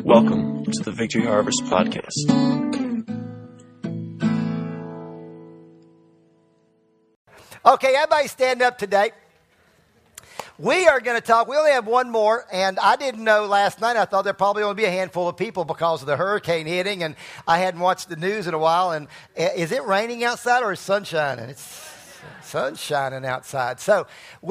Welcome to the Victory Harvest Podcast. Okay, everybody stand up today. We are going to talk. We only have one more, and I didn't know last night. I thought there'd probably only be a handful of people because of the hurricane hitting, and I hadn't watched the news in a while. And is it raining outside or is sun shining? It's sun shining outside. So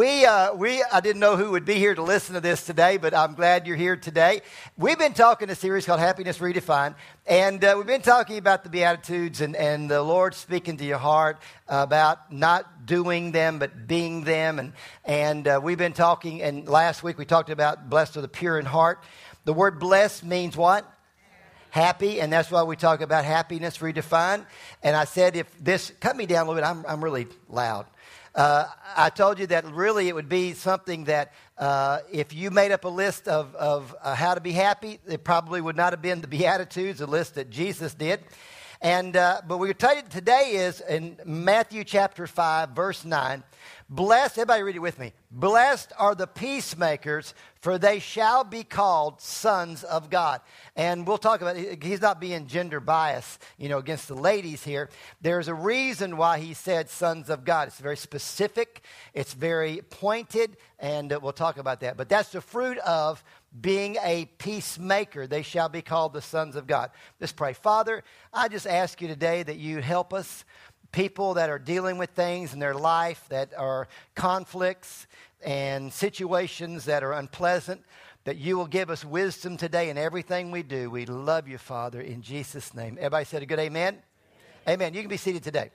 I didn't know who would be here to listen to this today, but I'm glad you're here today. We've been talking a series called Happiness Redefined, and we've been talking about the Beatitudes and the Lord speaking to your heart about not doing them, but being them. And we've been talking, and last week we talked about blessed are the pure in heart. The word blessed means what? Happy, and that's why we talk about happiness redefined. And I said, if this, cut me down a little bit, I'm really loud. I told you that really it would be something that if you made up a list of how to be happy, it probably would not have been the Beatitudes, the list that Jesus did. And but we tell you today is in Matthew chapter 5, verse 9. Blessed, everybody read it with me. Blessed are the peacemakers, for they shall be called sons of God. And we'll talk about it. He's not being gender biased, against the ladies here. There's a reason why he said sons of God. It's very specific. It's very pointed, and we'll talk about that. But that's the fruit of being a peacemaker. They shall be called the sons of God. Let's pray. Father, I just ask you today that you help us. People that are dealing with things in their life that are conflicts and situations that are unpleasant, that you will give us wisdom today in everything we do. We love you, Father, in Jesus' name. Everybody said a good amen? Amen. You can be seated today.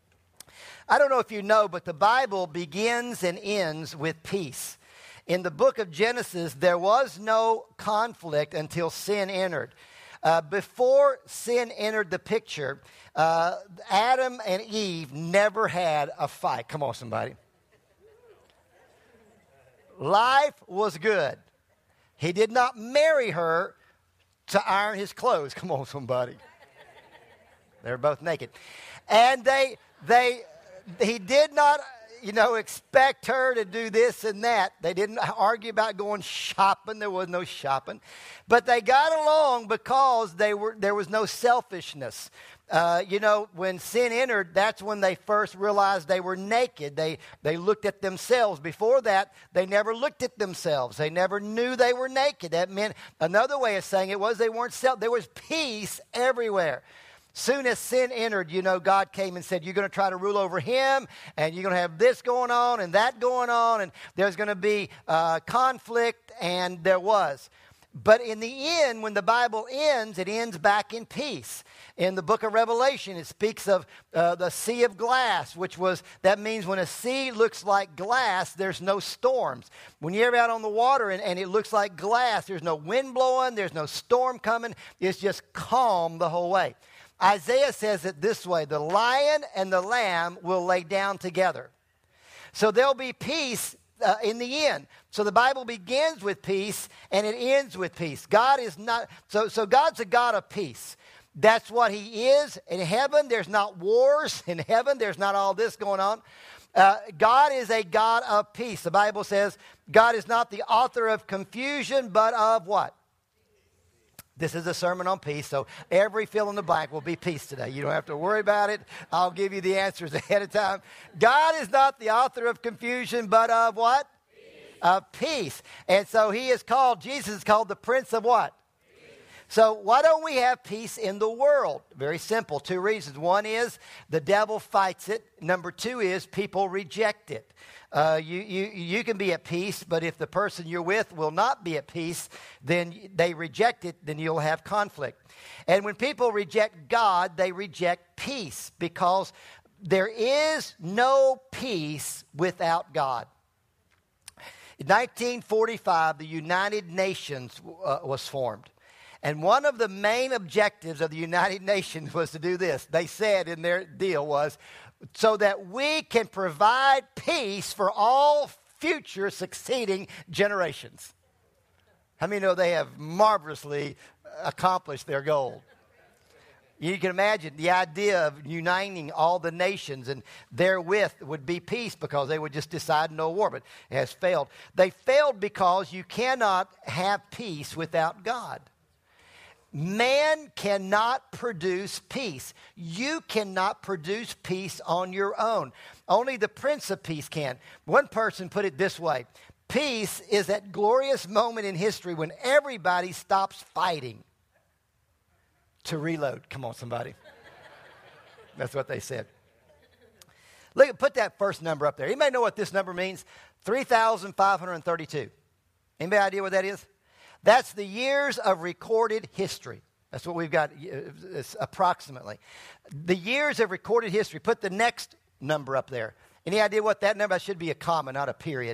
I don't know if you know, but the Bible begins and ends with peace. In the book of Genesis, there was no conflict until sin entered. Before sin entered the picture, Adam and Eve never had a fight. Come on, somebody. Life was good. He did not marry her to iron his clothes. Come on, somebody. They're both naked. And he did not, expect her to do this and that. They didn't argue about going shopping. There was no shopping. But they got along because there was no selfishness. When sin entered, that's when they first realized they were naked. They looked at themselves. Before that, they never looked at themselves. They never knew they were naked. That meant, another way of saying it was they weren't there was peace everywhere. Soon as sin entered, God came and said, you're going to try to rule over him, and you're going to have this going on and that going on, and there's going to be conflict, and there was. But in the end, when the Bible ends, it ends back in peace. In the book of Revelation, it speaks of the sea of glass, that means when a sea looks like glass, there's no storms. When you're out on the water and it looks like glass, there's no wind blowing, there's no storm coming, it's just calm the whole way. Isaiah says it this way, the lion and the lamb will lay down together. So there'll be peace in the end. So the Bible begins with peace and it ends with peace. God is not, so God's a God of peace. That's what he is. In heaven, there's not wars. In heaven, there's not all this going on. God is a God of peace. The Bible says God is not the author of confusion, but of what? This is a sermon on peace, so every fill in the blank will be peace today. You don't have to worry about it. I'll give you the answers ahead of time. God is not the author of confusion, but of what? Peace. Of peace. And so Jesus is called the Prince of what? So why don't we have peace in the world? Very simple, two reasons. One is the devil fights it. Number two is people reject it. You can be at peace, but if the person you're with will not be at peace, then they reject it, then you'll have conflict. And when people reject God, they reject peace because there is no peace without God. In 1945, the United Nations was formed. And one of the main objectives of the United Nations was to do this. They said in their deal was, so that we can provide peace for all future succeeding generations. How many know they have marvelously accomplished their goal? You can imagine the idea of uniting all the nations and therewith would be peace because they would just decide no war, but it has failed. They failed because you cannot have peace without God. Man cannot produce peace. You cannot produce peace on your own. Only the Prince of Peace can. One person put it this way: peace is that glorious moment in history when everybody stops fighting to reload. Come on, somebody. That's what they said. Look, put that first number up there. Anybody know what this number means? 3,532. Anybody idea what that is? That's the years of recorded history. That's what we've got, approximately. The years of recorded history. Put the next number up there. Any idea what that number? That should be a comma, not a period.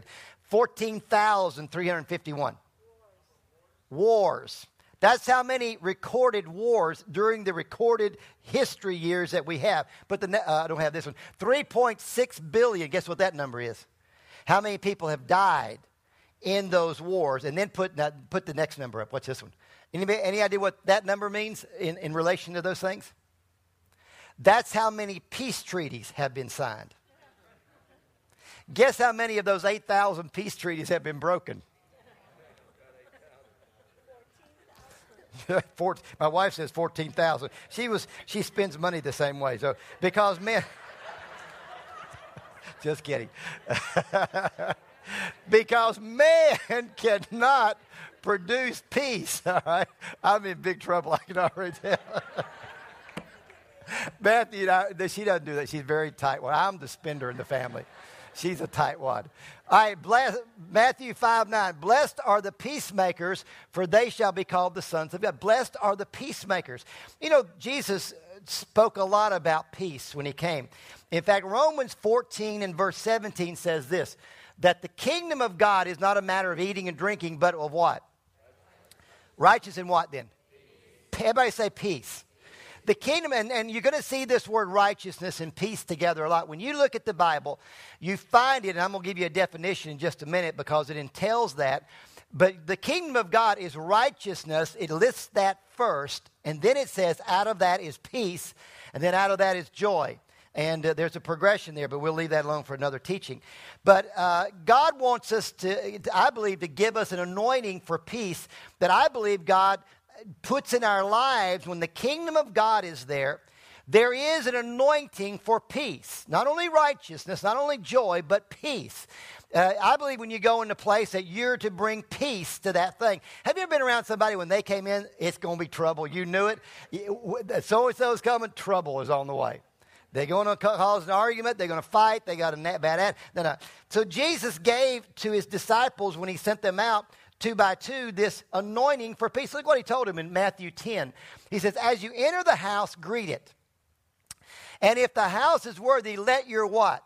14,351. Wars. That's how many recorded wars during the recorded history years that we have. But I don't have this one. 3.6 billion. Guess what that number is? How many people have died in those wars? And then put the next number up. What's this one? Any idea what that number means in relation to those things? That's how many peace treaties have been signed. Guess how many of those 8,000 peace treaties have been broken? My wife says 14,000. She spends money the same way. So because men, just kidding. Because man cannot produce peace. All right, I'm in big trouble. I can already tell. Matthew, she doesn't do that. She's very tight. Well, I'm the spender in the family. She's a tight one. All right, Matthew 5:9. Blessed are the peacemakers, for they shall be called the sons of God. Blessed are the peacemakers. You know, Jesus spoke a lot about peace when he came. In fact, Romans 14 and verse 17 says this, that the kingdom of God is not a matter of eating and drinking, but of what? Righteous and what then? Peace. Everybody say peace. The kingdom, and you're going to see this word righteousness and peace together a lot. When you look at the Bible, you find it, and I'm going to give you a definition in just a minute because it entails that. But the kingdom of God is righteousness. It lists that first, and then it says out of that is peace, and then out of that is joy. And there's a progression there, but we'll leave that alone for another teaching. But God wants us to, I believe, to give us an anointing for peace that I believe God puts in our lives. When the kingdom of God is there, there is an anointing for peace. Not only righteousness, not only joy, but peace. I believe when you go into a place that you're to bring peace to that thing. Have you ever been around somebody when they came in, it's going to be trouble? You knew it. So-and-so's coming, trouble is on the way. They're going to cause an argument. They're going to fight. They got a bad attitude. So Jesus gave to his disciples when he sent them out 2 by 2 this anointing for peace. Look what he told them in Matthew 10. He says, as you enter the house, greet it. And if the house is worthy, let your what?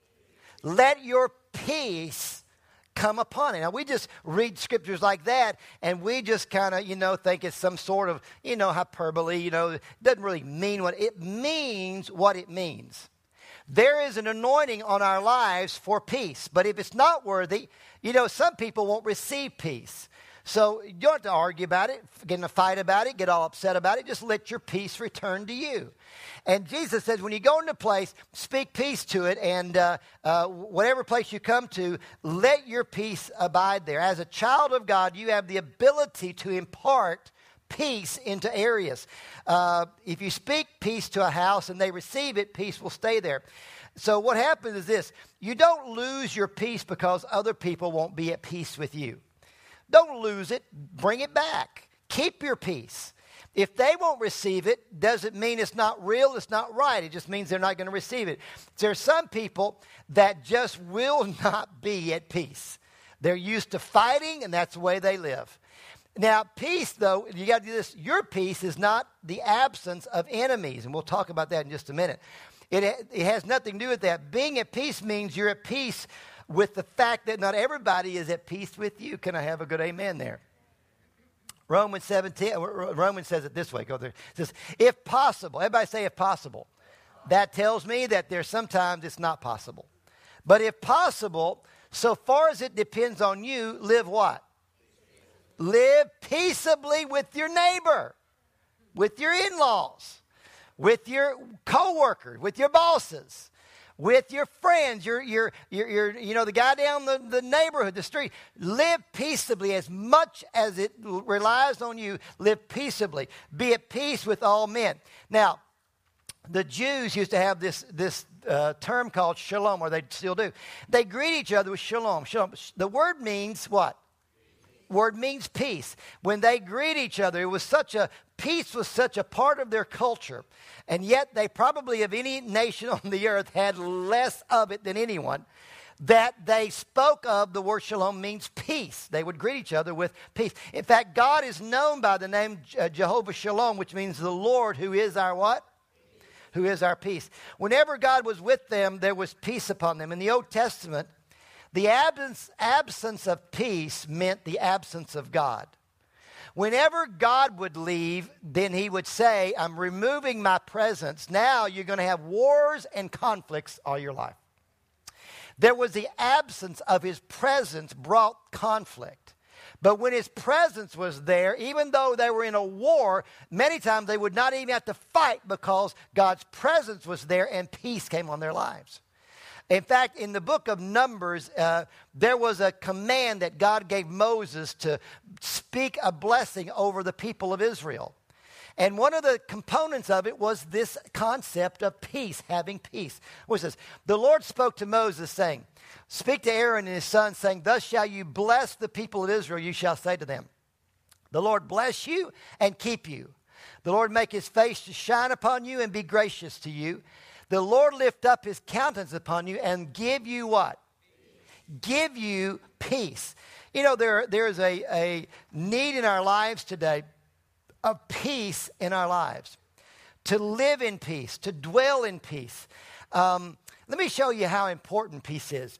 Let your peace come upon it. Now, we just read scriptures like that, and we just kind of, think it's some sort of, hyperbole, it doesn't really mean what it means. What it means. There is an anointing on our lives for peace, but if it's not worthy, some people won't receive peace. So you don't have to argue about it, get in a fight about it, get all upset about it. Just let your peace return to you. And Jesus says, when you go into a place, speak peace to it, and whatever place you come to, let your peace abide there. As a child of God, you have the ability to impart peace into areas. If you speak peace to a house and they receive it, peace will stay there. So what happens is this: you don't lose your peace because other people won't be at peace with you. Don't lose it. Bring it back. Keep your peace. If they won't receive it, doesn't mean it's not real, it's not right. It just means they're not going to receive it. There are some people that just will not be at peace. They're used to fighting, and that's the way they live. Now, peace, though, you got to do this. Your peace is not the absence of enemies, and we'll talk about that in just a minute. It has nothing to do with that. Being at peace means you're at peace with the fact that not everybody is at peace with you. Can I have a good amen there? Romans 17, Romans says it this way. Go there. It says, if possible. Everybody say if possible. That tells me that there's sometimes it's not possible. But if possible, so far as it depends on you, live what? Live peaceably with your neighbor, with your in-laws, with your co-workers, with your bosses, with your friends, your the guy down the neighborhood, the street. Live peaceably as much as it relies on you. Live peaceably. Be at peace with all men. Now, the Jews used to have this term called shalom, or they still do. They greet each other with shalom. Shalom. The word means what? Word means peace. When they greet each other, peace was such a part of their culture. And yet they probably of any nation on the earth had less of it than anyone, that they spoke of the word shalom means peace. They would greet each other with peace. In fact, God is known by the name Jehovah Shalom, which means the Lord who is our what? Who is our peace. Whenever God was with them, there was peace upon them. In the Old Testament, the absence of peace meant the absence of God. Whenever God would leave, then he would say, I'm removing my presence. Now you're going to have wars and conflicts all your life. There was the absence of his presence brought conflict. But when his presence was there, even though they were in a war, many times they would not even have to fight because God's presence was there and peace came on their lives. In fact, in the book of Numbers, there was a command that God gave Moses to speak a blessing over the people of Israel. And one of the components of it was this concept of peace, having peace. What says, the Lord spoke to Moses saying, speak to Aaron and his sons saying, thus shall you bless the people of Israel. You shall say to them, the Lord bless you and keep you. The Lord make his face to shine upon you and be gracious to you. The Lord lift up his countenance upon you and give you what? Give you peace. You know, there is a need in our lives today of peace in our lives. To live in peace, to dwell in peace. Let me show you how important peace is.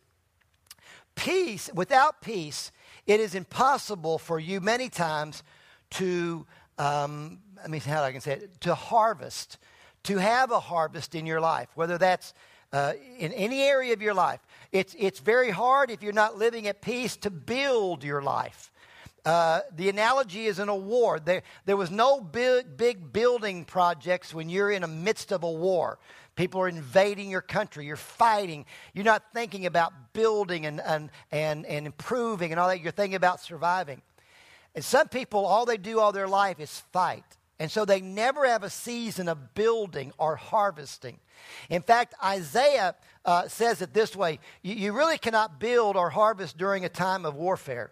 Peace, without peace, it is impossible for you many times to, let me see how I can say it, to harvest. To have a harvest in your life, whether that's in any area of your life. It's very hard if you're not living at peace to build your life. The analogy is in a war. There was no big building projects when you're in the midst of a war. People are invading your country. You're fighting. You're not thinking about building and improving and all that. You're thinking about surviving. And some people, all they do all their life is fight. And so they never have a season of building or harvesting. In fact, Isaiah says it this way. You really cannot build or harvest during a time of warfare.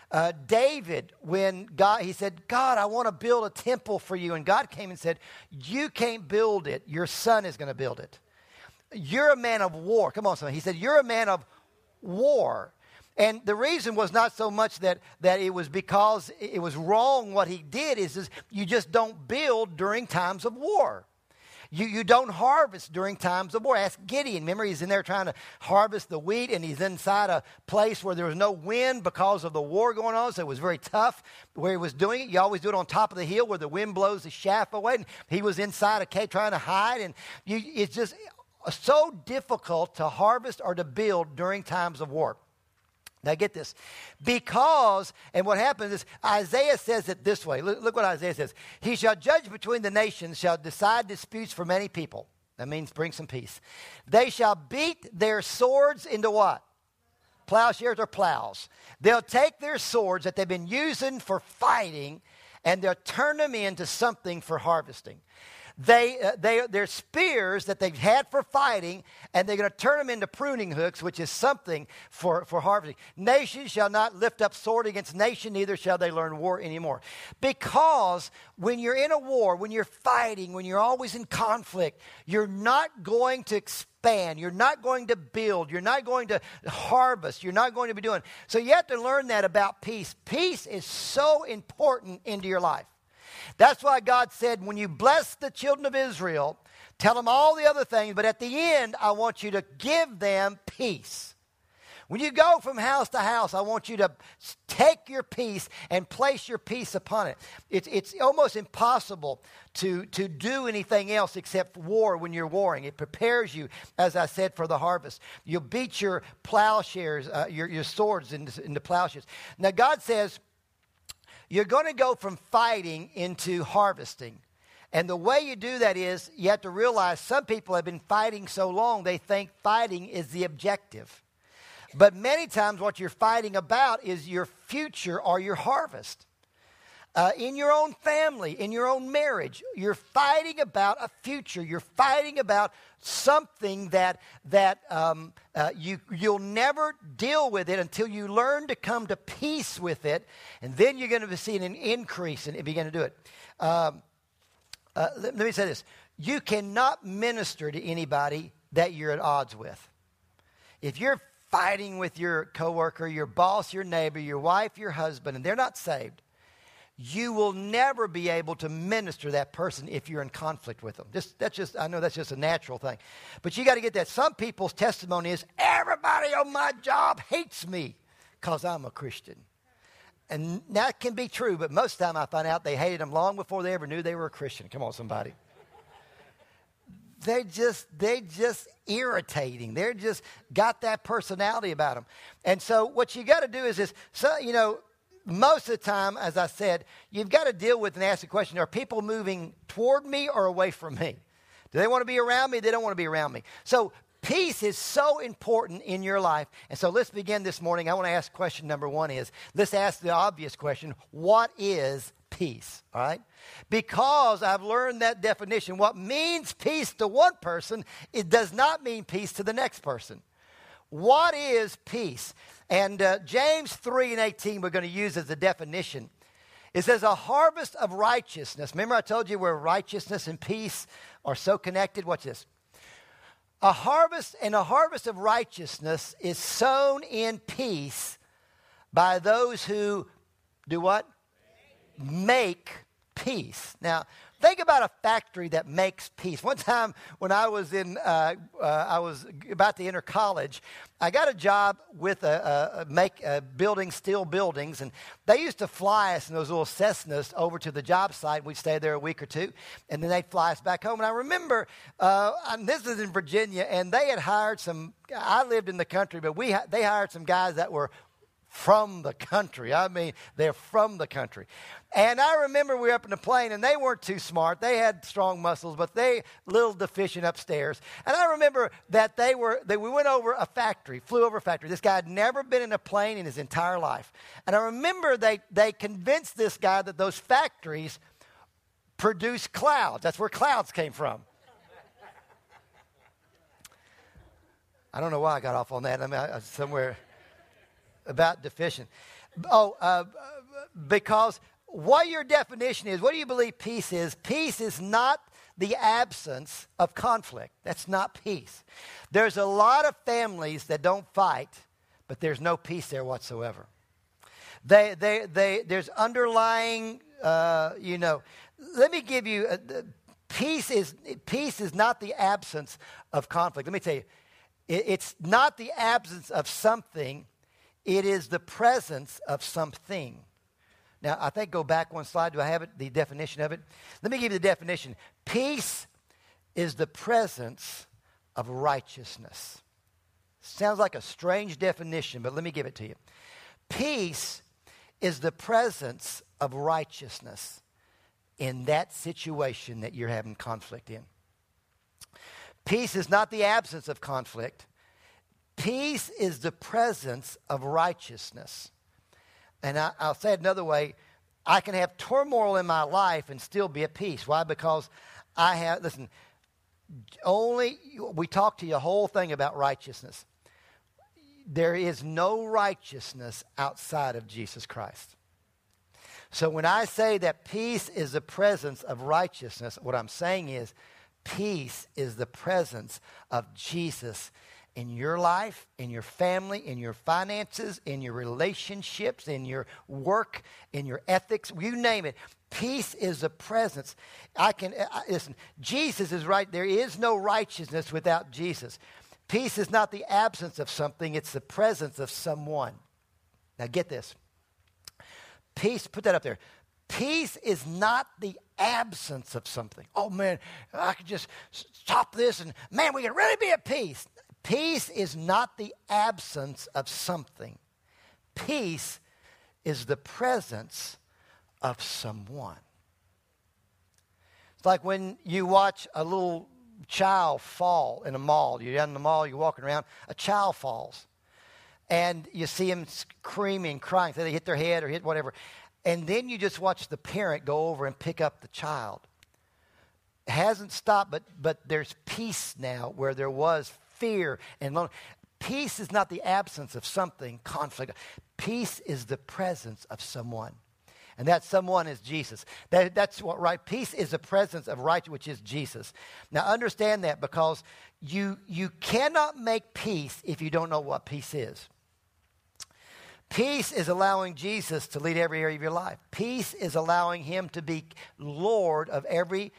David, when he said, God, I want to build a temple for you. And God came and said, you can't build it. Your son is going to build it. You're a man of war. Come on, son. He said, you're a man of war. And the reason was not so much that it was because it was wrong what he did, is you just don't build during times of war. You don't harvest during times of war. Ask Gideon. Remember, he's in there trying to harvest the wheat, and he's inside a place where there was no wind because of the war going on, so it was very tough where he was doing it. You always do it on top of the hill where the wind blows the chaff away, and he was inside a cave trying to hide, and it's just so difficult to harvest or to build during times of war. Now get this, and what happens is Isaiah says it this way. Look what Isaiah says. He shall judge between the nations, shall decide disputes for many people. That means bring some peace. They shall beat their swords into what? Plowshares or plows. They'll take their swords that they've been using for fighting and they'll turn them into something for harvesting. They're spears that they've had for fighting, and they're going to turn them into pruning hooks, which is something for harvesting. Nation shall not lift up sword against nation, neither shall they learn war anymore. Because when you're in a war, when you're fighting, when you're always in conflict, you're not going to expand. You're not going to build. You're not going to harvest. You're not going to be doing. So you have to learn that about peace. Peace is so important into your life. That's why God said, when you bless the children of Israel, tell them all the other things, but at the end, I want you to give them peace. When you go from house to house, I want you to take your peace and place your peace upon it. It's almost impossible to do anything else except war when you're warring. It prepares you, as I said, for the harvest. You'll beat your plowshares, your swords into plowshares. Now, God says, you're going to go from fighting into harvesting. And the way you do that is you have to realize some people have been fighting so long they think fighting is the objective. But many times what you're fighting about is your future or your harvest. In your own family, in your own marriage, you're fighting about a future. You're fighting about something that you'll never deal with it until you learn to come to peace with it, and then you're going to see an increase and begin to do it. Let me say this. You cannot minister to anybody that you're at odds with. If you're fighting with your coworker, your boss, your neighbor, your wife, your husband, and they're not saved, you will never be able to minister to that person if you're in conflict with them. I know that's just a natural thing. But you got to get that. Some people's testimony is, everybody on my job hates me because I'm a Christian. And that can be true, but most of the time I find out they hated them long before they ever knew they were a Christian. Come on, somebody. They just irritating. They're just got that personality about them. And so what you got to do is this, most of the time, as I said, you've got to deal with and ask the question, are people moving toward me or away from me? Do they want to be around me? They don't want to be around me. So peace is so important in your life. And so let's begin this morning. I want to ask question number one is, let's ask the obvious question, what is peace? All right? Because I've learned that definition, what means peace to one person, it does not mean peace to the next person. What is peace? And James 3:18 we're going to use as a definition. It says a harvest of righteousness. Remember I told you where righteousness and peace are so connected? Watch this. A harvest of righteousness is sown in peace by those who do what? Make peace. Now, think about a factory that makes peace. One time when I was I was about to enter college, I got a job with building steel buildings, and they used to fly us in those little Cessnas over to the job site. We'd stay there a week or two, and then they'd fly us back home. And I remember, this is in Virginia, and they had hired I lived in the country, but they hired some guys that were from the country. I mean, they're from the country. And I remember we were up in the plane, and they weren't too smart. They had strong muscles, but they a little deficient upstairs. And I remember that we went over a factory, flew over a factory. This guy had never been in a plane in his entire life. And I remember they convinced this guy that those factories produce clouds. That's where clouds came from. I don't know why I got off on that. I mean, somewhere about deficient. Because what your definition is, what do you believe peace is? Peace is not the absence of conflict. That's not peace. There's a lot of families that don't fight, but there's no peace there whatsoever. There's underlying, let me give you, peace is not the absence of conflict. Let me tell you, it's not the absence of something. It is the presence of something. Now, I think go back one slide. Do I have it? The definition of it? Let me give you the definition. Peace is the presence of righteousness. Sounds like a strange definition, but let me give it to you. Peace is the presence of righteousness in that situation that you're having conflict in. Peace is not the absence of conflict. Peace is the presence of righteousness. And I'll say it another way. I can have turmoil in my life and still be at peace. Why? Because we talked to you a whole thing about righteousness. There is no righteousness outside of Jesus Christ. So when I say that peace is the presence of righteousness, what I'm saying is peace is the presence of Jesus in your life, in your family, in your finances, in your relationships, in your work, in your ethics, you name it. Peace is a presence. Listen, Jesus is right. There is no righteousness without Jesus. Peace is not the absence of something. It's the presence of someone. Now get this. Peace, put that up there. Peace is not the absence of something. Oh, man, I could just stop this and, man, we can really be at peace. Peace is not the absence of something. Peace is the presence of someone. It's like when you watch a little child fall in a mall. You're down in the mall, you're walking around, a child falls. And you see them screaming, crying, so they hit their head or hit whatever. And then you just watch the parent go over and pick up the child. It hasn't stopped, but there's peace now where there was fear and loneliness. Peace is not the absence of something, conflict. Peace is the presence of someone. And that someone is Jesus. That's what right. Peace is the presence of right, which is Jesus. Now understand that, because you cannot make peace if you don't know what peace is. Peace is allowing Jesus to lead every area of your life. Peace is allowing him to be Lord of every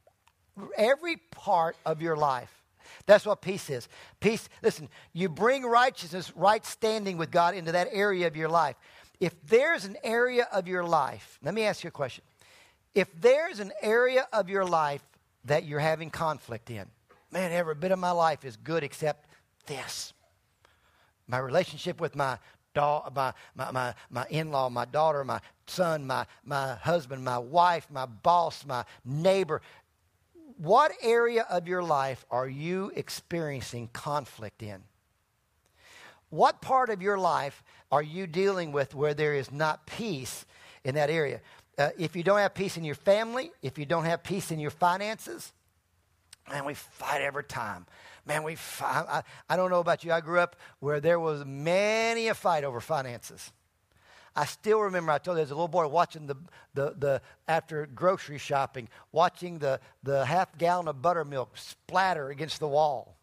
part of your life. That's what peace is. Peace, listen, you bring righteousness, right standing with God into that area of your life. If there's an area of your life, let me ask you a question. If there's an area of your life that you're having conflict in, man, every bit of my life is good except this. My relationship with my in-law, my daughter, my son, my husband, my wife, my boss, my neighbor. What area of your life are you experiencing conflict in? What part of your life are you dealing with where there is not peace in that area? If you don't have peace in your family, if you don't have peace in your finances, man, we fight every time. Man, we fight. I don't know about you. I grew up where there was many a fight over finances. I still remember, I told you, as a little boy watching the after grocery shopping, watching the half gallon of buttermilk splatter against the wall.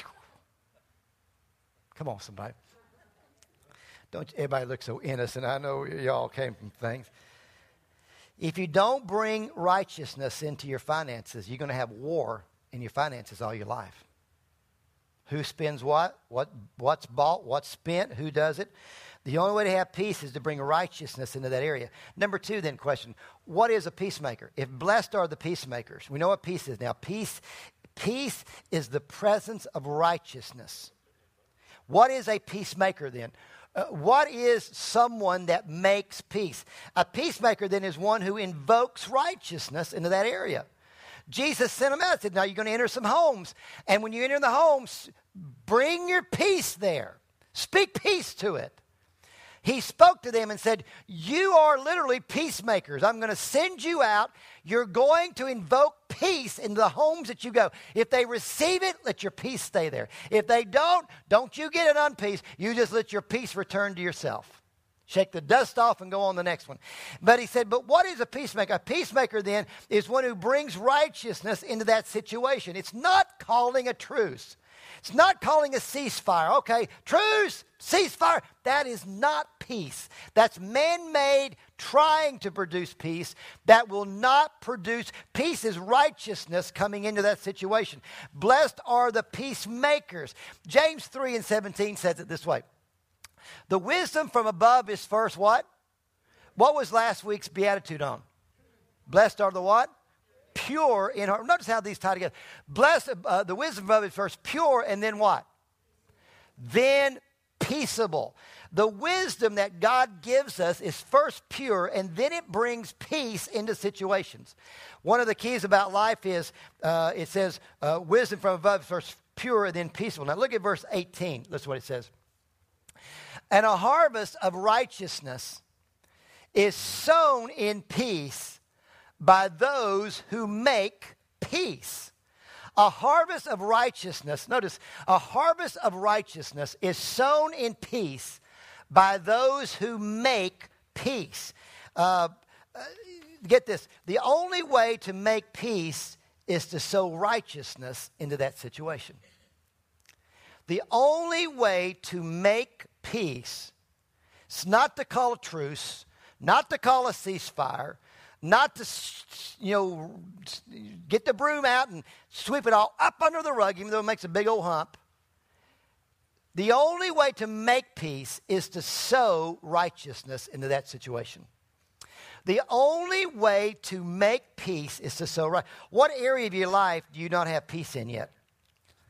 Come on, somebody. Don't everybody look so innocent. I know y'all came from things. If you don't bring righteousness into your finances, you're going to have war in your finances all your life. Who spends what? What's bought? What's spent? Who does it? The only way to have peace is to bring righteousness into that area. Number two, then, question. What is a peacemaker? If blessed are the peacemakers. We know what peace is now. Peace is the presence of righteousness. What is a peacemaker then? What is someone that makes peace? A peacemaker then is one who invokes righteousness into that area. Jesus sent them out and said, now you're going to enter some homes. And when you enter the homes, bring your peace there. Speak peace to it. He spoke to them and said, you are literally peacemakers. I'm going to send you out. You're going to invoke peace in the homes that you go. If they receive it, let your peace stay there. If they don't you get an unpeace. You just let your peace return to yourself. Shake the dust off and go on the next one. But he said, but what is a peacemaker? A peacemaker then is one who brings righteousness into that situation. It's not calling a truce. It's not calling a ceasefire. Okay, truce, ceasefire. That is not peace. That's man-made trying to produce peace. That will not produce. Peace is righteousness coming into that situation. Blessed are the peacemakers. James 3:17 says it this way. The wisdom from above is first what? What was last week's beatitude on? Blessed are the what? Pure in heart. Notice how these tie together. Blessed, the wisdom from above is first pure, and then what? Then peaceable. The wisdom that God gives us is first pure, and then it brings peace into situations. One of the keys about life is, it says, wisdom from above is first pure, and then peaceable. Now look at verse 18. Listen to what it says. And a harvest of righteousness is sown in peace by those who make peace. A harvest of righteousness, notice, a harvest of righteousness is sown in peace by those who make peace. Get this, the only way to make peace is to sow righteousness into that situation. The only way to make peace is not to call a truce, not to call a ceasefire, not to, get the broom out and sweep it all up under the rug, even though it makes a big old hump. The only way to make peace is to sow righteousness into that situation. The only way to make peace is to sow right. What area of your life do you not have peace in yet?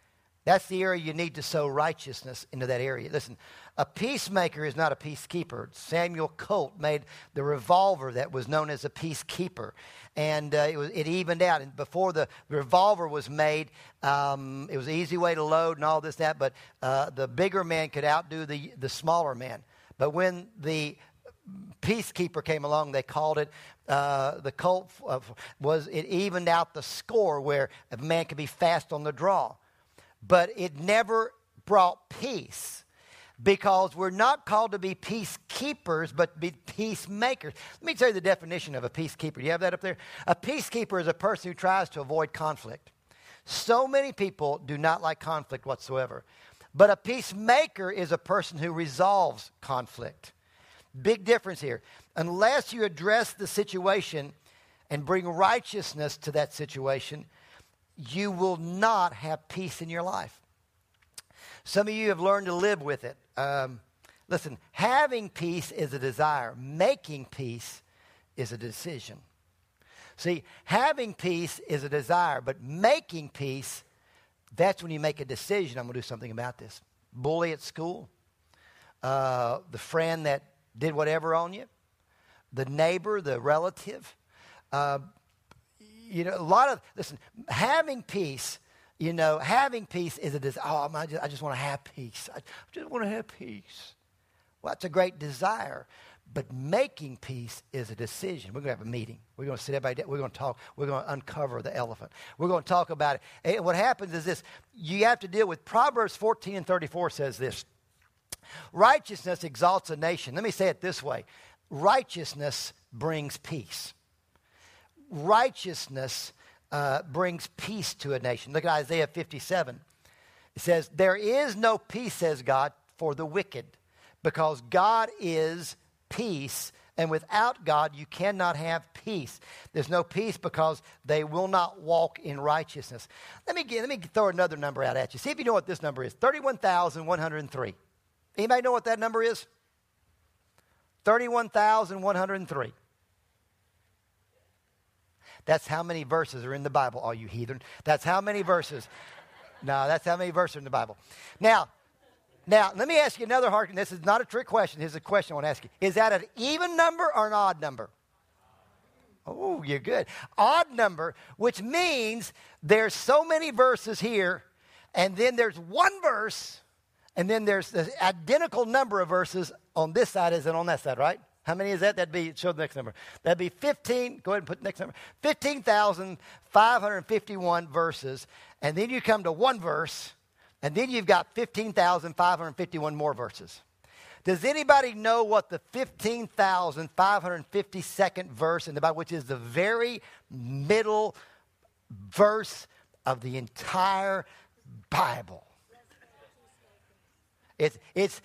That's the area you need to sow righteousness into that area. Listen, a peacemaker is not a peacekeeper. Samuel Colt made the revolver that was known as a peacekeeper. And it evened out. And before the revolver was made, it was an easy way to load and all this, that. But the bigger man could outdo the smaller man. But when the peacekeeper came along, they called it, the Colt it evened out the score where a man could be fast on the draw. But it never brought peace, because we're not called to be peacekeepers, but be peacemakers. Let me tell you the definition of a peacekeeper. Do you have that up there? A peacekeeper is a person who tries to avoid conflict. So many people do not like conflict whatsoever. But a peacemaker is a person who resolves conflict. Big difference here. Unless you address the situation and bring righteousness to that situation, you will not have peace in your life. Some of you have learned to live with it. Listen, having peace is a desire. Making peace is a decision. See, having peace is a desire, but making peace, that's when you make a decision. I'm going to do something about this. Bully at school, the friend that did whatever on you, the neighbor, the relative, listen, having peace, having peace is a desire. I just want to have peace. I just want to have peace. Well, that's a great desire. But making peace is a decision. We're going to have a meeting. We're going to sit everybody down. We're going to talk. We're going to uncover the elephant. We're going to talk about it. And what happens is this. You have to deal with Proverbs 14:34 says this. Righteousness exalts a nation. Let me say it this way. Righteousness brings peace. Righteousness brings peace to a nation. Look at Isaiah 57. It says, there is no peace, says God, for the wicked, because God is peace, and without God you cannot have peace. There's no peace because they will not walk in righteousness. Let me throw another number out at you. See if you know what this number is. 31,103. Anybody know what that number is? 31,103. That's how many verses are in the Bible, all you heathen. That's how many verses. No, that's how many verses are in the Bible. Now, let me ask you another hard. This is not a trick question. Here's a question I want to ask you. Is that an even number or an odd number? Oh, you're good. Odd number, which means there's so many verses here, and then there's one verse, and then there's the identical number of verses on this side as on that side, right? How many is that? That'd be, show the next number. That'd be 15, go ahead and put the next number. 15,551 verses, and then you come to one verse, and then you've got 15,551 more verses. Does anybody know what the 15,552nd verse in the Bible, which is the very middle verse of the entire Bible? The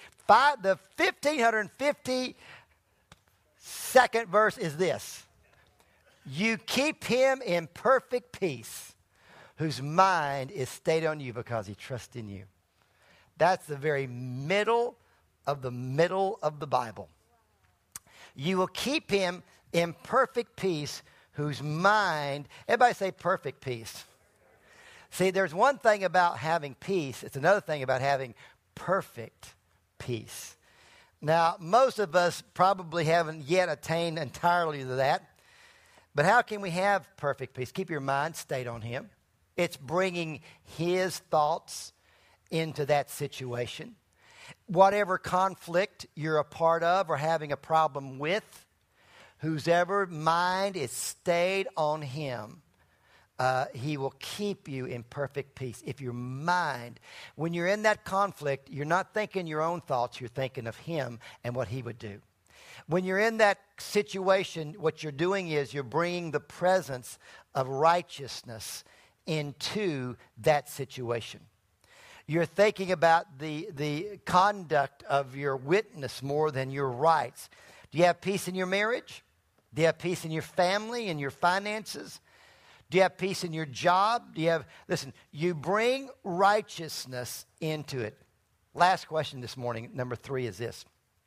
1552nd verse is this. You keep him in perfect peace, whose mind is stayed on you because he trusts in you. That's the very middle of the Bible. You will keep him in perfect peace, whose mind, everybody say perfect peace. See, there's one thing about having peace. It's another thing about having perfect peace. Now, most of us probably haven't yet attained entirely to that. But how can we have perfect peace? Keep your mind stayed on him. It's bringing his thoughts into that situation. Whatever conflict you're a part of or having a problem with, whosever mind is stayed on him, he will keep you in perfect peace. If your mind, when you're in that conflict, you're not thinking your own thoughts, you're thinking of him and what he would do. When you're in that situation, what you're doing is you're bringing the presence of righteousness into that situation. You're thinking about the conduct of your witness more than your rights. Do you have peace in your marriage? Do you have peace in your family and your finances? Do you have peace in your job? Listen, you bring righteousness into it. Last question this morning, number 3, is this.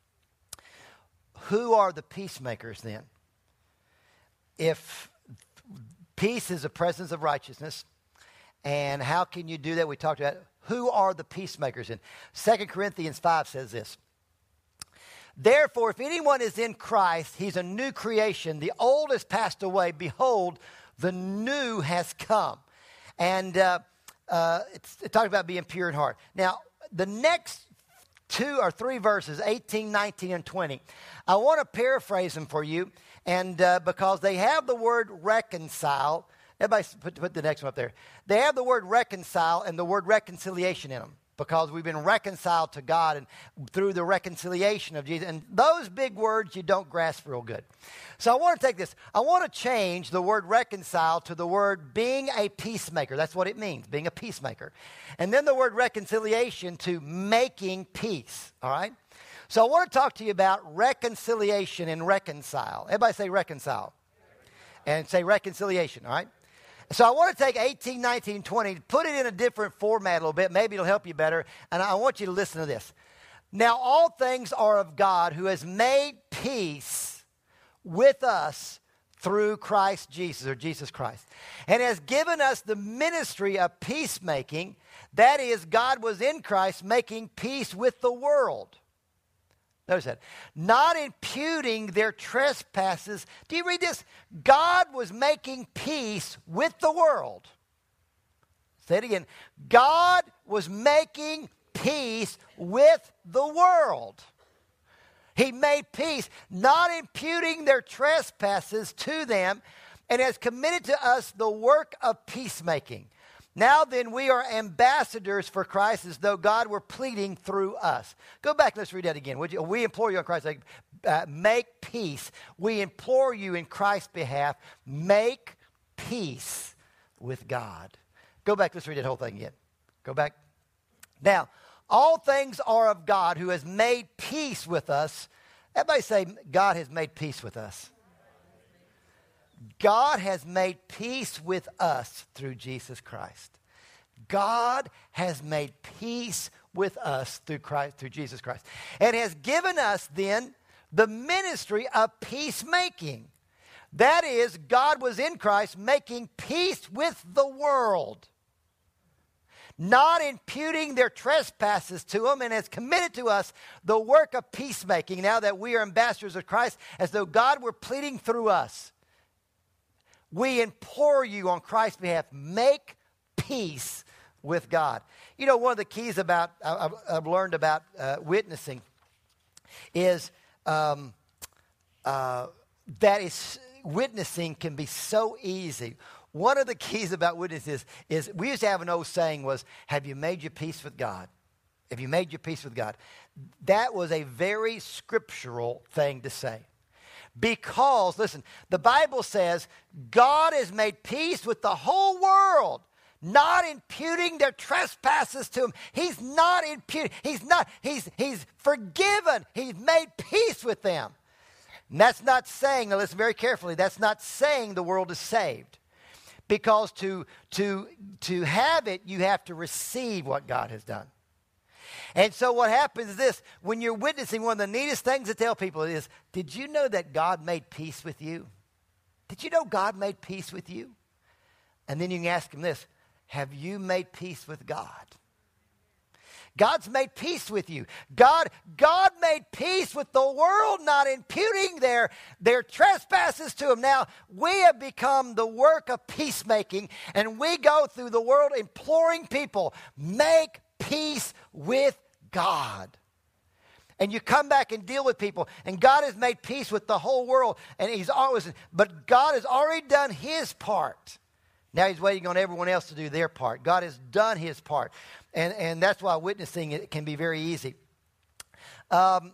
Who are the peacemakers then? If peace is the presence of righteousness, and how can you do that? We talked about who are the peacemakers? And 2 Corinthians 5 says this. Therefore, if anyone is in Christ, he's a new creation. The old has passed away. Behold, the new has come. And it's talking about being pure in heart. Now, the next 2 or 3 verses, 18, 19, and 20, I want to paraphrase them for you, and because they have the word reconcile. Everybody put the next one up there. They have the word reconcile and the word reconciliation in them, because we've been reconciled to God and through the reconciliation of Jesus. And those big words you don't grasp real good. So I want to take this. I want to change the word reconcile to the word being a peacemaker. That's what it means, being a peacemaker. And then the word reconciliation to making peace, all right? So I want to talk to you about reconciliation and reconcile. Everybody say reconcile. And say reconciliation, all right? So I want to take 18, 19, 20, put it in a different format a little bit. Maybe it'll help you better. And I want you to listen to this. Now all things are of God, who has made peace with us through Christ Jesus, or Jesus Christ, and has given us the ministry of peacemaking. That is, God was in Christ making peace with the world. Notice that. Not imputing their trespasses. Do you read this? God was making peace with the world. Say it again. God was making peace with the world. He made peace, not imputing their trespasses to them, and has committed to us the work of peacemaking. Now then, we are ambassadors for Christ, as though God were pleading through us. Go back, let's read that again, would you? We implore you on Christ's sake, make peace. We implore you in Christ's behalf, make peace with God. Go back, let's read that whole thing again. Go back. Now, all things are of God, who has made peace with us. Everybody say, God has made peace with us. God has made peace with us through Jesus Christ. God has made peace with us through Jesus Christ. And has given us then the ministry of peacemaking. That is, God was in Christ making peace with the world, not imputing their trespasses to them, and has committed to us the work of peacemaking, now that we are ambassadors of Christ, as though God were pleading through us. We implore you on Christ's behalf, make peace with God. You know, one of the keys about I've learned about witnessing is witnessing can be so easy. One of the keys about witnesses is we used to have an old saying was, have you made your peace with God? Have you made your peace with God? That was a very scriptural thing to say. Because, listen, the Bible says God has made peace with the whole world, not imputing their trespasses to him. He's not imputing. He's forgiven. He's made peace with them. And that's not saying, now listen very carefully, that's not saying the world is saved. Because to have it, you have to receive what God has done. And so what happens is this, when you're witnessing, one of the neatest things to tell people is, did you know that God made peace with you? Did you know God made peace with you? And then you can ask them this, have you made peace with God? God's made peace with you. God made peace with the world, not imputing their trespasses to him. Now, we have become the work of peacemaking, and we go through the world imploring people, make peace with God. And you come back and deal with people, and God has made peace with the whole world, and but God has already done his part. Now he's waiting on everyone else to do their part. God has done his part. And that's why witnessing it can be very easy. Let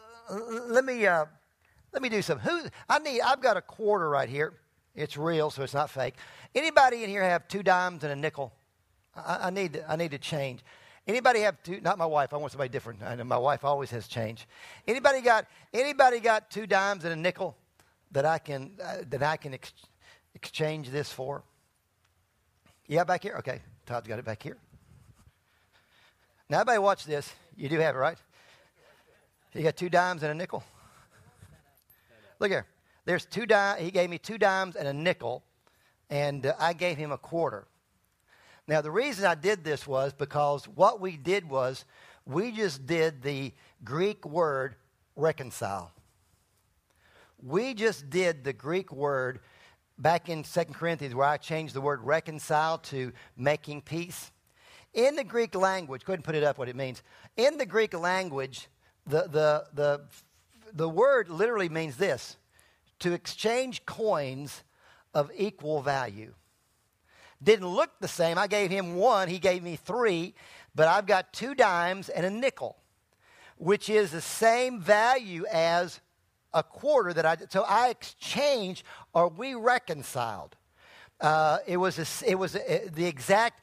me do something. I've got a quarter right here. It's real, so it's not fake. Anybody in here have 2 dimes and a nickel? I need to change. Anybody have 2? Not my wife. I want somebody different. I know my wife always has change. Anybody got 2 dimes and a nickel that I can exchange this for? Yeah, back here? Okay. Todd's got it back here. Now, everybody watch this. You do have it, right? You got 2 dimes and a nickel? Look here. There's 2 dimes. He gave me 2 dimes and a nickel, and I gave him a quarter. Now, the reason I did this was because what we did was we just did the Greek word reconcile. We just did the Greek word back in 2 Corinthians where I changed the word reconcile to making peace. In the Greek language, go ahead and put it up what it means. In the Greek language, the word literally means this: to exchange coins of equal value. Didn't look the same. I gave him one, he gave me 3, but I've got 2 dimes and a nickel, which is the same value as a quarter so I exchanged, or we reconciled. It was the exact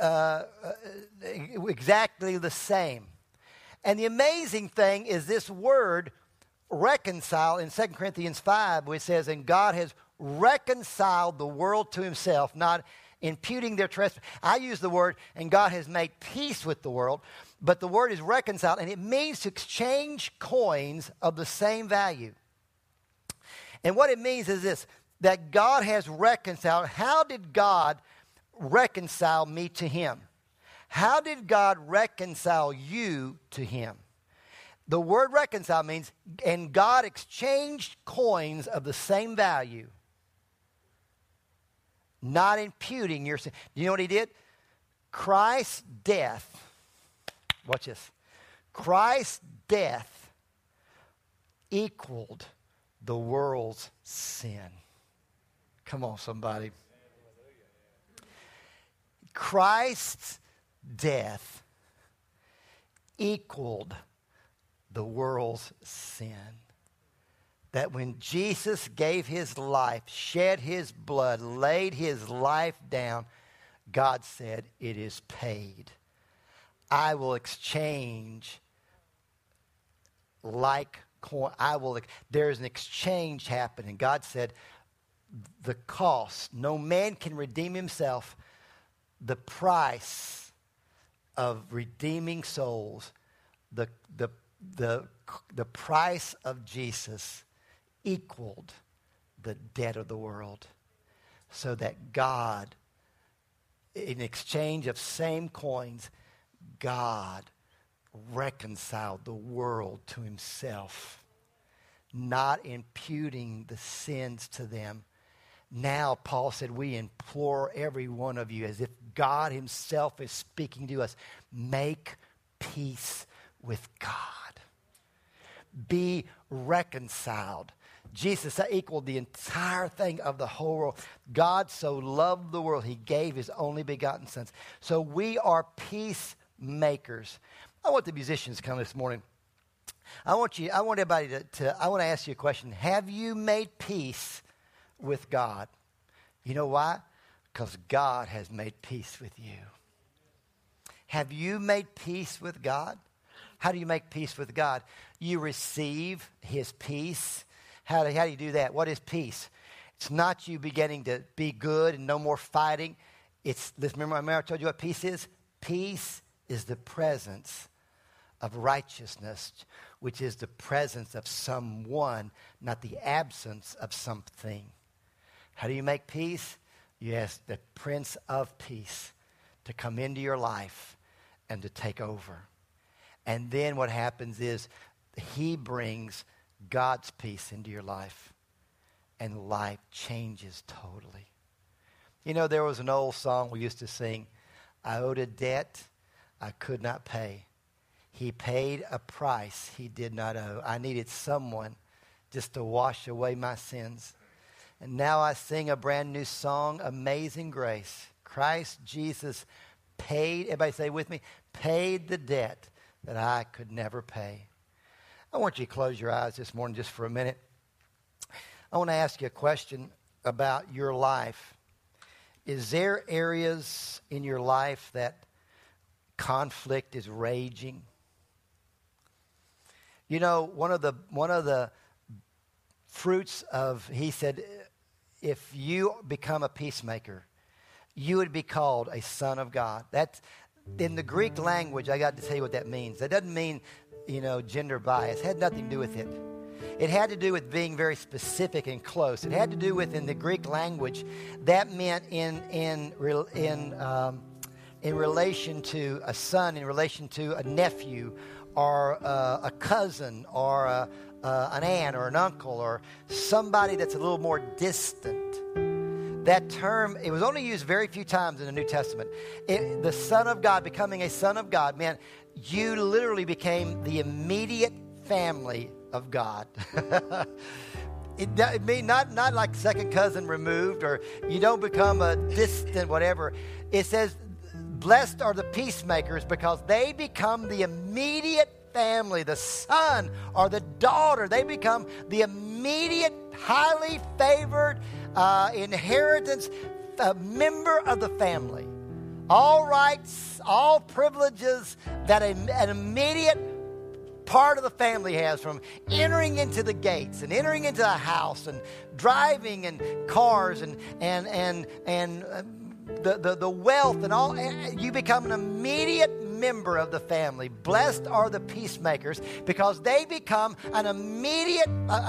exactly the same. And the amazing thing is this word reconcile in 2 Corinthians 5, which says, and God has reconciled the world to himself, not imputing their trespass. I use the word, and God has made peace with the world, but the word is reconciled, and it means to exchange coins of the same value. And what it means is this, that God has reconciled. How did God reconcile me to him? How did God reconcile you to him? The word reconcile means, and God exchanged coins of the same value, not imputing your sin. Do you know what he did? Christ's death, watch this. Christ's death equaled the world's sin. Come on, somebody. Christ's death equaled the world's sin. That when Jesus gave his life, shed his blood, laid his life down, God said, it is paid. I will exchange like coin. There's an exchange happening. God said, the cost, no man can redeem himself. The price of redeeming souls, the price of Jesus equaled the debt of the world, so that God, in exchange of same coins, God reconciled the world to himself, not imputing the sins to them. Now, Paul said, we implore every one of you, as if God himself is speaking to us, make peace with God. Be reconciled. Jesus equaled the entire thing of the whole world. God so loved the world, he gave his only begotten son. So we are peacemakers. I want the musicians to come this morning. I want everybody I want to ask you a question. Have you made peace with God? You know why? Because God has made peace with you. Have you made peace with God? How do you make peace with God? You receive his peace. How do you do that? What is peace? It's not you beginning to be good and no more fighting. Remember I told you what peace is? Peace is the presence of righteousness, which is the presence of someone, not the absence of something. How do you make peace? You ask the Prince of Peace to come into your life and to take over. And then what happens is he brings God's peace into your life, and life changes totally. You know, there was an old song we used to sing, I owed a debt I could not pay. He paid a price he did not owe. I needed someone just to wash away my sins. And now I sing a brand new song, Amazing Grace. Christ Jesus paid, everybody say with me, paid the debt that I could never pay. I want you to close your eyes this morning just for a minute. I want to ask you a question about your life. Is there areas in your life that conflict is raging? You know, one of the fruits of, he said, if you become a peacemaker, you would be called a son of God. That's in the Greek language. I got to tell you what that means. That doesn't mean, gender bias. It had nothing to do with it. It had to do with being very specific and close. It had to do with, in the Greek language, that meant in in relation to a son, in relation to a nephew, or a cousin, or an aunt, or an uncle, or somebody that's a little more distant. That term, it was only used very few times in the New Testament. The Son of God, becoming a son of God, meant you literally became the immediate family of God. It mean not like second cousin removed, or you don't become a distant whatever. It says, blessed are the peacemakers, because they become the immediate family, the son or the daughter. They become the immediate, highly favored inheritance, member of the family. All rights, all privileges that an immediate part of the family has, from entering into the gates and entering into a house and driving and cars and the wealth and all. You become an immediate member of the family. Blessed are the peacemakers, because they become an immediate,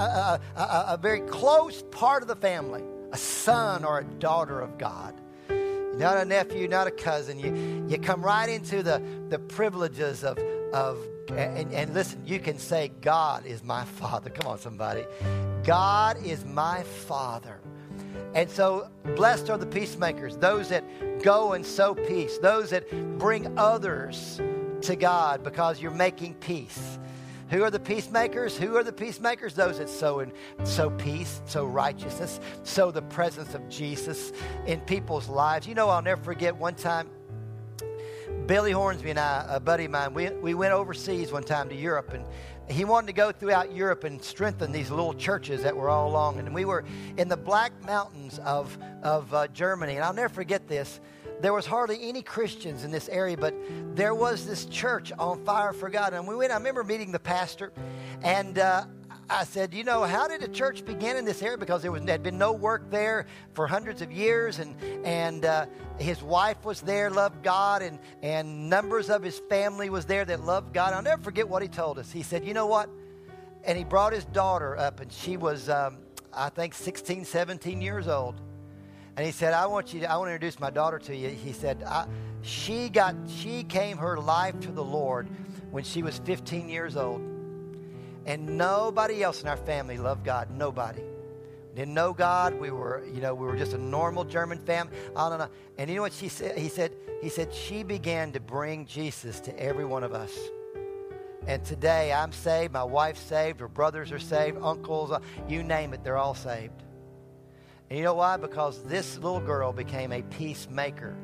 a very close part of the family, a son or a daughter of God. Not a nephew, not a cousin. You come right into the privileges of and listen, you can say, God is my Father. Come on, somebody. God is my Father. And so, blessed are the peacemakers, those that go and sow peace, those that bring others to God because you're making peace. Who are the peacemakers? Who are the peacemakers? Those that sow peace, sow righteousness, sow the presence of Jesus in people's lives. You know, I'll never forget one time, Billy Hornsby and I, a buddy of mine, we went overseas one time to Europe, and he wanted to go throughout Europe and strengthen these little churches that were all along. And we were in the Black Mountains of Germany, and I'll never forget this. There was hardly any Christians in this area, but there was this church on fire for God. And we went. I remember meeting the pastor, and I said, you know, how did the church begin in this area? Because there had been no work there for hundreds of years, and his wife was there, loved God, and numbers of his family was there that loved God. I'll never forget what he told us. He said, you know what? And he brought his daughter up, and she was, I think, 16, 17 years old. And he said, I want to introduce my daughter to you. He said, she came her life to the Lord when she was 15 years old. And nobody else in our family loved God. Nobody. Didn't know God. We were just a normal German family. I don't know. And you know what she said? He said she began to bring Jesus to every one of us. And today I'm saved, my wife's saved, her brothers are saved, uncles, you name it, they're all saved. And you know why? Because this little girl became a peacemaker.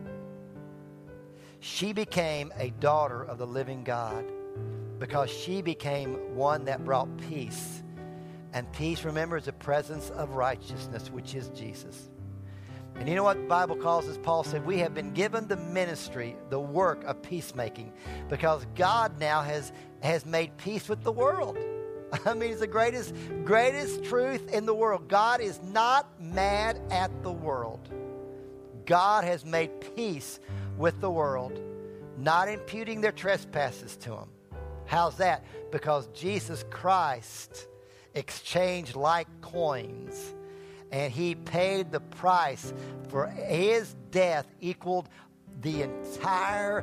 She became a daughter of the living God, because she became one that brought peace. And peace, remember, is the presence of righteousness, which is Jesus. And you know what the Bible calls us? Paul said, we have been given the ministry, the work of peacemaking, because God now has made peace with the world. I mean, it's the greatest truth in the world. God is not mad at the world. God has made peace with the world, not imputing their trespasses to them. How's that? Because Jesus Christ exchanged like coins, and he paid the price for his death, equaled the entire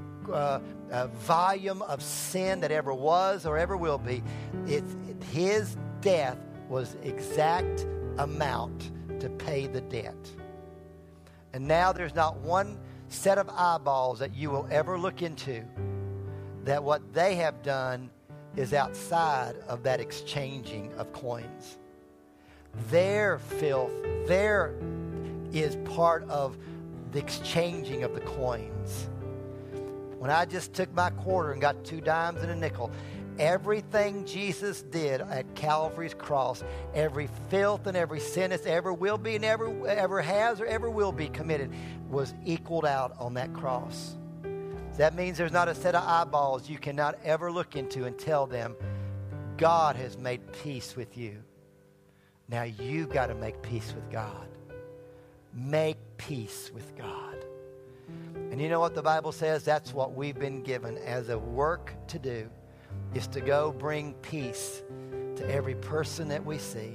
volume of sin that ever was or ever will be. His death was exact amount to pay the debt. And now there's not one set of eyeballs that you will ever look into that what they have done is outside of that exchanging of coins. Their filth, there is part of the exchanging of the coins. When I just took my quarter and got 2 dimes and a nickel, everything Jesus did at Calvary's cross, every filth and every sin that's ever will be and ever has or ever will be committed, was equaled out on that cross. That means there's not a set of eyeballs you cannot ever look into and tell them, God has made peace with you. Now you got to make peace with God. Make peace with God. And you know what the Bible says? That's what we've been given as a work to do, is to go bring peace to every person that we see.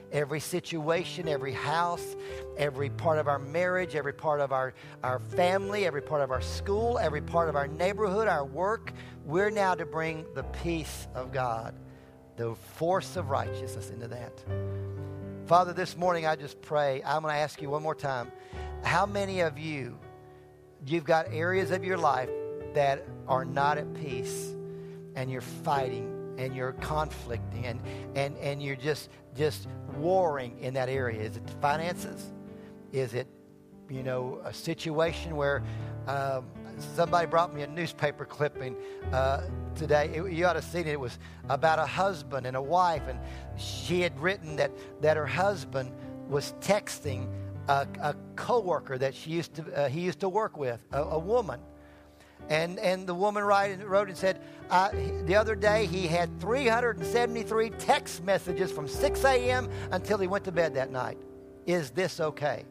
every situation, every house, every part of our marriage, every part of our family, every part of our school, every part of our neighborhood, our work. We're now to bring the peace of God, the force of righteousness into that. Father, this morning I just pray, I'm going to ask you one more time, how many of you've got areas of your life that are not at peace, and you're fighting, and you're conflicting, and you're just warring in that area? Is it finances? Is it, a situation where somebody brought me a newspaper clipping today. You ought to have seen it. It was about a husband and a wife, and she had written that her husband was texting a coworker that he used to work with, a woman. And the woman wrote and said, the other day he had 373 text messages from 6 a.m. until he went to bed that night. Is this okay?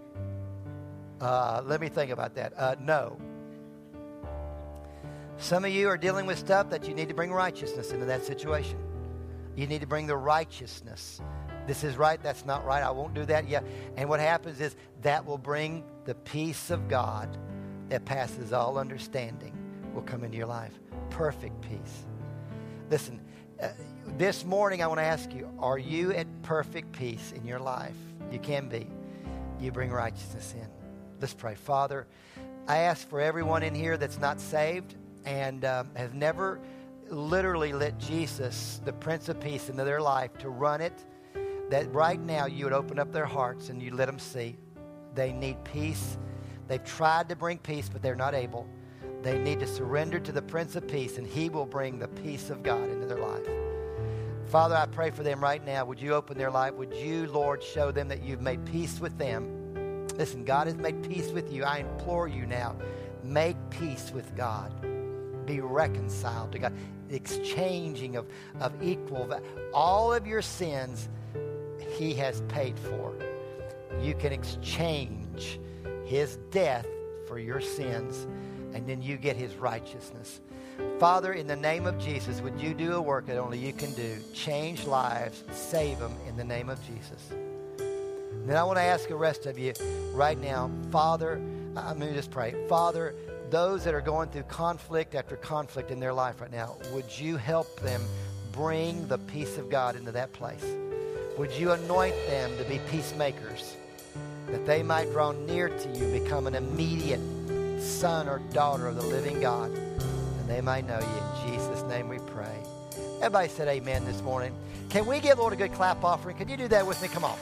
Let me think about that. No. Some of you are dealing with stuff that you need to bring righteousness into that situation. You need to bring the righteousness. This is right, that's not right, I won't do that. Yeah. And what happens is that will bring the peace of God that passes all understanding will come into your life. Perfect peace. Listen, this morning I want to ask you, are you at perfect peace in your life? You can be. You bring righteousness in. Let's pray. Father, I ask for everyone in here that's not saved and has never literally let Jesus, the Prince of Peace, into their life to run it, that right now you would open up their hearts and you let them see they need peace. They've tried to bring peace, but they're not able. They need to surrender to the Prince of Peace, and he will bring the peace of God into their life. Father, I pray for them right now. Would you open their life? Would you, Lord, show them that you've made peace with them? Listen, God has made peace with you. I implore you now, make peace with God. Be reconciled to God. Exchanging of equal value. All of your sins he has paid for. You can exchange his death for your sins, and then you get his righteousness. Father, in the name of Jesus, would you do a work that only you can do? Change lives, save them in the name of Jesus. And then I want to ask the rest of you right now, Father, I'm going to just pray. Father, those that are going through conflict after conflict in their life right now, would you help them bring the peace of God into that place? Would you anoint them to be peacemakers, that they might draw near to you, become an immediate son or daughter of the living God, and they might know you. In Jesus' name we pray. Everybody said amen this morning. Can we give the Lord a good clap offering? Could you do that with me? Come on.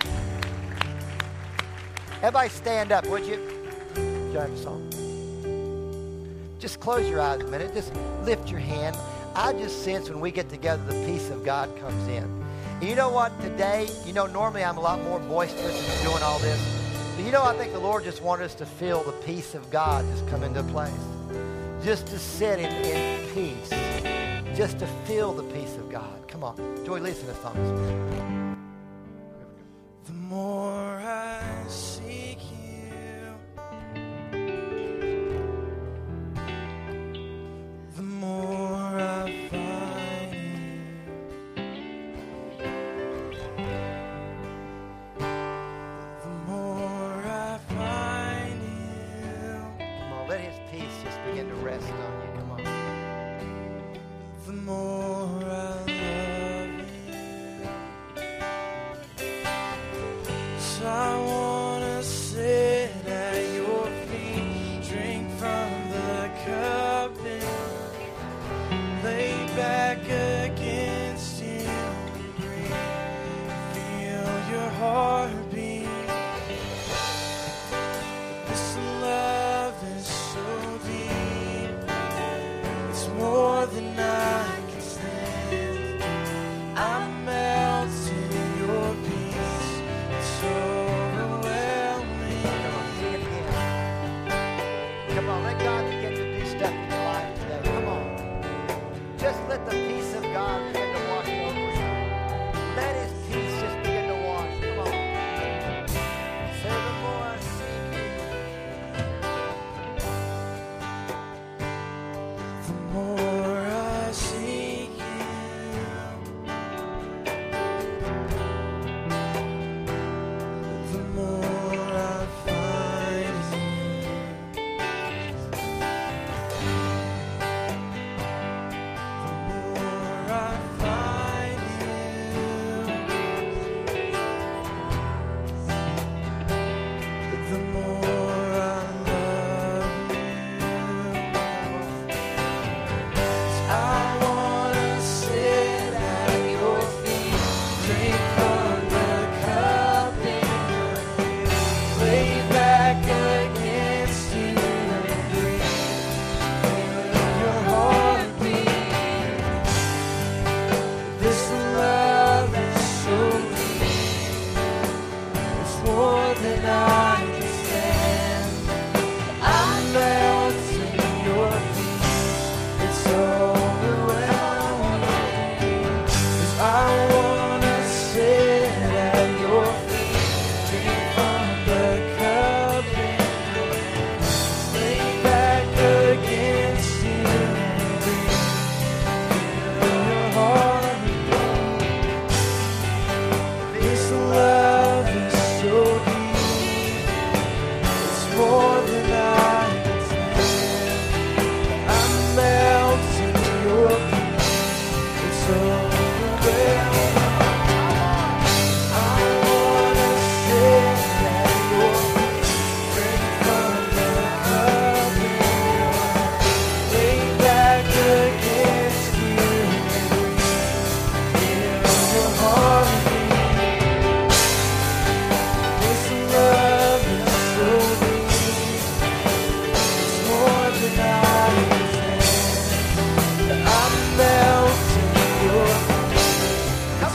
Everybody stand up, would you? Join the song. Just close your eyes a minute. Just lift your hand. I just sense when we get together, the peace of God comes in. And you know what? Today, normally I'm a lot more boisterous and doing all this. But I think the Lord just wanted us to feel the peace of God just come into place. Just to sit in peace. Just to feel the peace of God. Come on. Joy, listen to this song. The more I seek you, the more I find you. The more I find you. Come on, let his peace just begin to rest on you. Come on. The more I love you.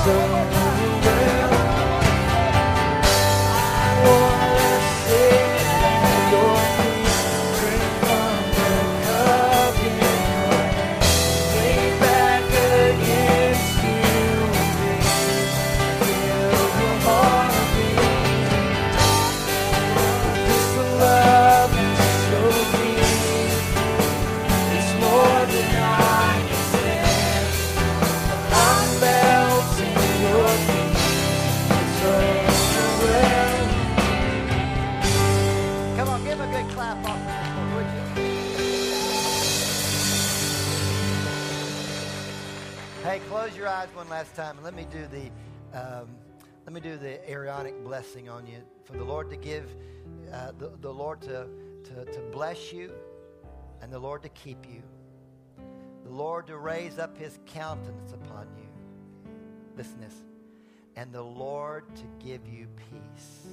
so well. I wanna say that your peace drink from the cup in your hand. Lay back against you and feel your heartbeat. This love is so deep. It's more than I can stand. I'm melting your peace. It's overwhelming. Come on, give him a good clap off of this one, would you? Hey, close your eyes one last time and let me do the Aaronic blessing on you. For the Lord to give, the Lord to bless you, and the Lord to keep you. The Lord to raise up his countenance upon you. Listen to this. And the Lord to give you peace.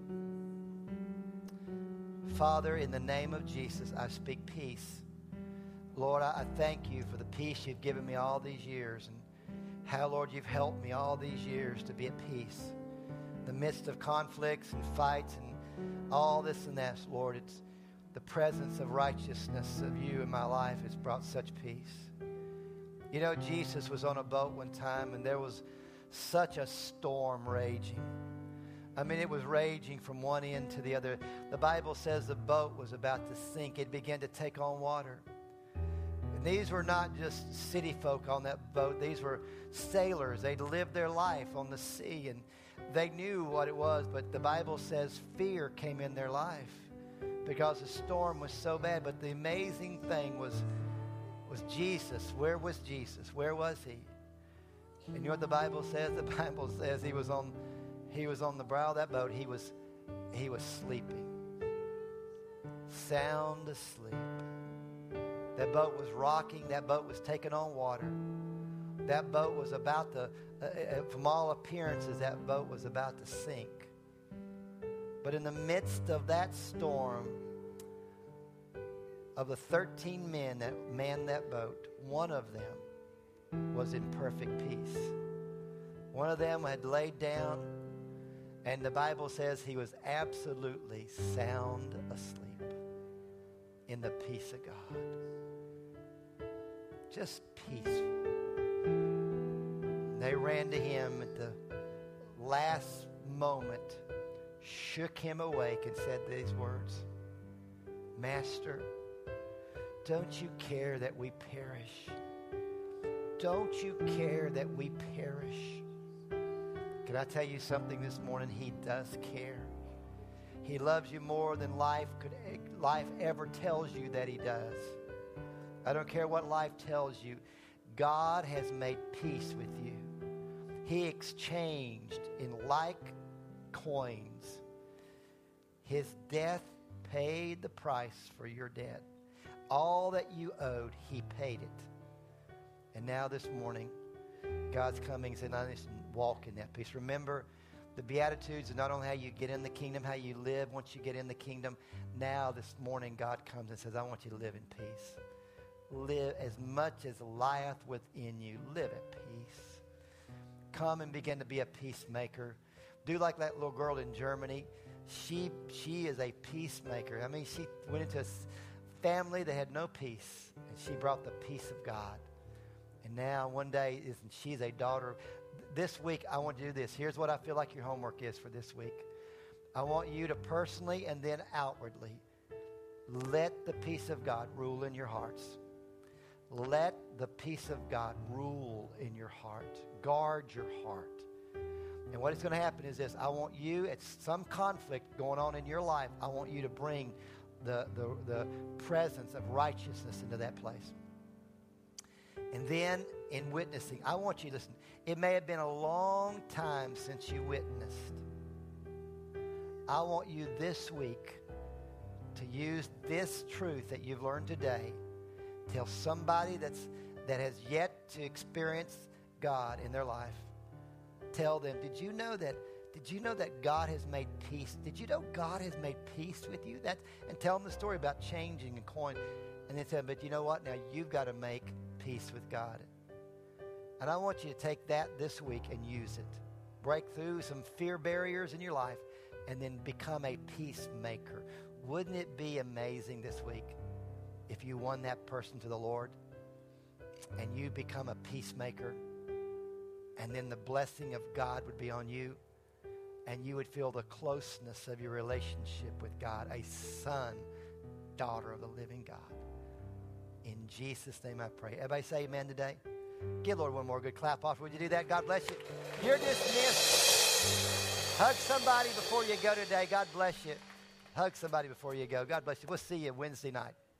Father, in the name of Jesus, I speak peace. Lord, I thank you for the peace you've given me all these years, and how, Lord, you've helped me all these years to be at peace. In the midst of conflicts and fights and all this and that, Lord, it's the presence of righteousness of you in my life has brought such peace. You know, Jesus was on a boat one time, and there was such a storm raging. I mean, it was raging from one end to the other. The Bible says the boat was about to sink. It began to take on water. And these were not just city folk on that boat. These were sailors. They'd lived their life on the sea, and they knew what it was. But the Bible says fear came in their life because the storm was so bad. But the amazing thing was Jesus. Where was Jesus? Where was he? And you know what the Bible says? The Bible says he was on the brow of that boat. He was sleeping. Sound asleep. That boat was rocking. That boat was taking on water. That boat was about to, from all appearances, that boat was about to sink. But in the midst of that storm, of the 13 men that manned that boat, one of them was in perfect peace. One of them had laid down, and the Bible says he was absolutely sound asleep in the peace of God. Just peaceful. They ran to him at the last moment, shook him awake, and said these words, Master, don't you care that we perish? Don't you care that we perish? Can I tell you something this morning? He does care. He loves you more than life ever tells you that he does. I don't care what life tells you. God has made peace with you. He exchanged in like coins. His death paid the price for your debt. All that you owed, he paid it. And now this morning, God's coming and saying, I just walk in that peace. Remember, the Beatitudes are not only how you get in the kingdom, how you live once you get in the kingdom. Now this morning, God comes and says, I want you to live in peace. Live as much as lieth within you. Live at peace. Come and begin to be a peacemaker. Do like that little girl in Germany. She is a peacemaker. I mean, she went into a family that had no peace, and she brought the peace of God. And now one day, she's a daughter. This week, I want you to do this. Here's what I feel like your homework is for this week. I want you to personally and then outwardly let the peace of God rule in your hearts. Let the peace of God rule in your heart. Guard your heart. And what is going to happen is this. I want you, at some conflict going on in your life, I want you to bring the presence of righteousness into that place. And then in witnessing, I want you to listen. It may have been a long time since you witnessed. I want you this week to use this truth that you've learned today. Tell somebody that has yet to experience God in their life. Tell them, did you know that God has made peace? Did you know God has made peace with you? And tell them the story about changing a coin. And then say, but you know what? Now you've got to make peace with God. And I want you to take that this week and use it. Break through some fear barriers in your life and then become a peacemaker. Wouldn't it be amazing this week if you won that person to the Lord and you become a peacemaker, and then the blessing of God would be on you, and you would feel the closeness of your relationship with God, a son, daughter of the living God. In Jesus' name I pray. Everybody say amen today. Give Lord one more good clap off. Would you do that? God bless you. You're dismissed. Hug somebody before you go today. God bless you. Hug somebody before you go. God bless you. We'll see you Wednesday night.